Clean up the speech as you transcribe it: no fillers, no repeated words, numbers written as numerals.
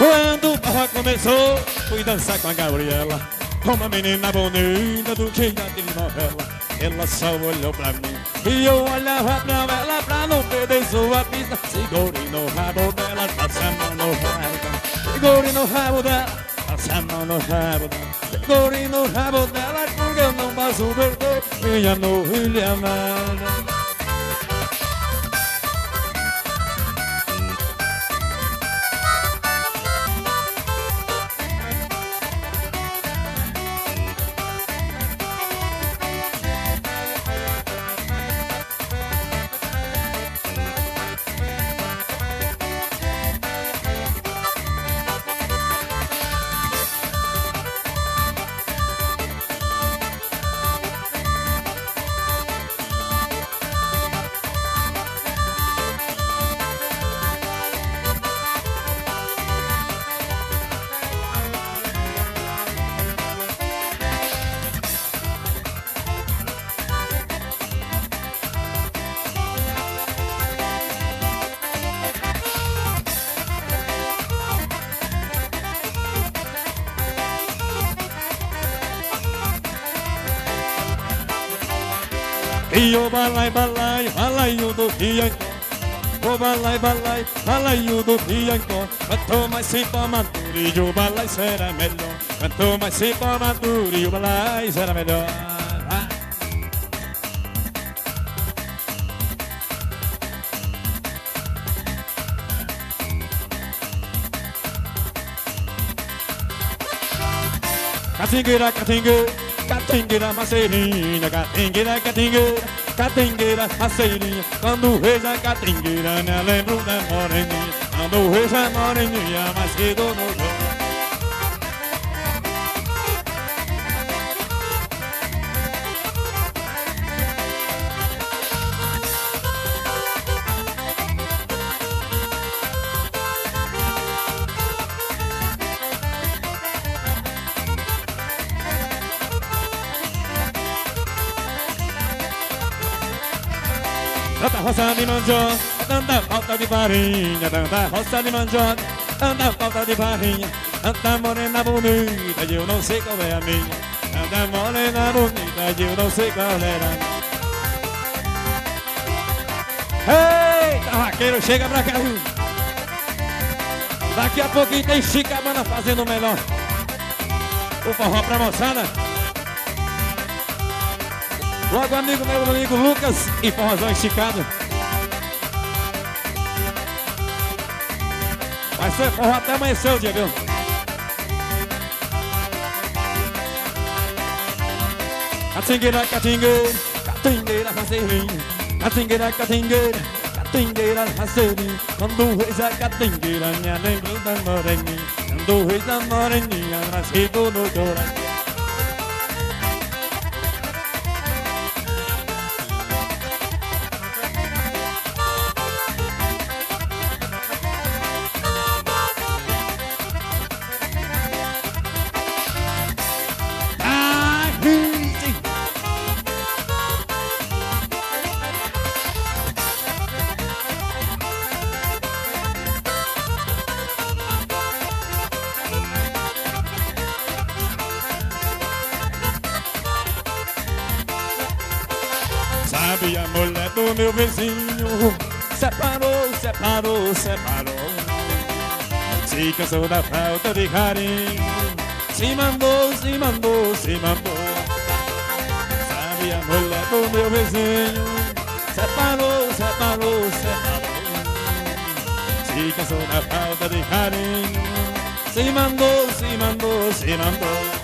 Quando o barra começou, fui dançar com a Gabriela, uma menina bonita do que já teve novela. Ela só olhou pra mim e eu olhava pra ela pra não perder sua pista. Segurei no rabo dela, passa a mão no rabo. Segurei no rabo dela, passa a mão no rabo dela. Segurei no rabo dela porque eu não posso perder minha novilha amada. E o balai, balai, balaio do Biancó. O balai, balai, balaio do Biancó. Quanto mais se toma duro e o balai será melhor. Quanto mais se toma duro e o balai será melhor. Catingueira, catingueira, catingueira, maceirinha. Catingueira, catingueira, catingueira, maceirinha. Quando vejo a catingueira, me lembro da moreninha. Quando vejo a moreninha, mais cedo no jogo. Tanta roça de mandioca, tanta falta de farinha. Tanta roça de mandioca, tanta falta de farinha. Tanta morena bonita e eu não sei qual é a minha. Tanta morena bonita e eu não sei qual é a minha. Eita, vaqueiro, chega pra cá, viu? Daqui a pouquinho tem Chicabana fazendo o melhor. O forró pra moçada. Logo amigo, meu amigo Lucas e forrozão esticado. Vai ser forró até amanhecer o dia, viu? Catingueira, catingueira, catingueira, faceirinha. Catingueira, catingueira, catingueira, faceirinha. Quando vejo a catingueira, me lembro da moreninha. Quando vejo a moreninha, nascido no coração. Sabe a mulher do meu vizinho separou, separou, separou. Se cansou da falta de carinho, se mandou, se mandou, se mandou. Sabe a mulher do meu vizinho separou, separou, separou. Se cansou da falta de carinho, se mandou, se mandou, se mandou.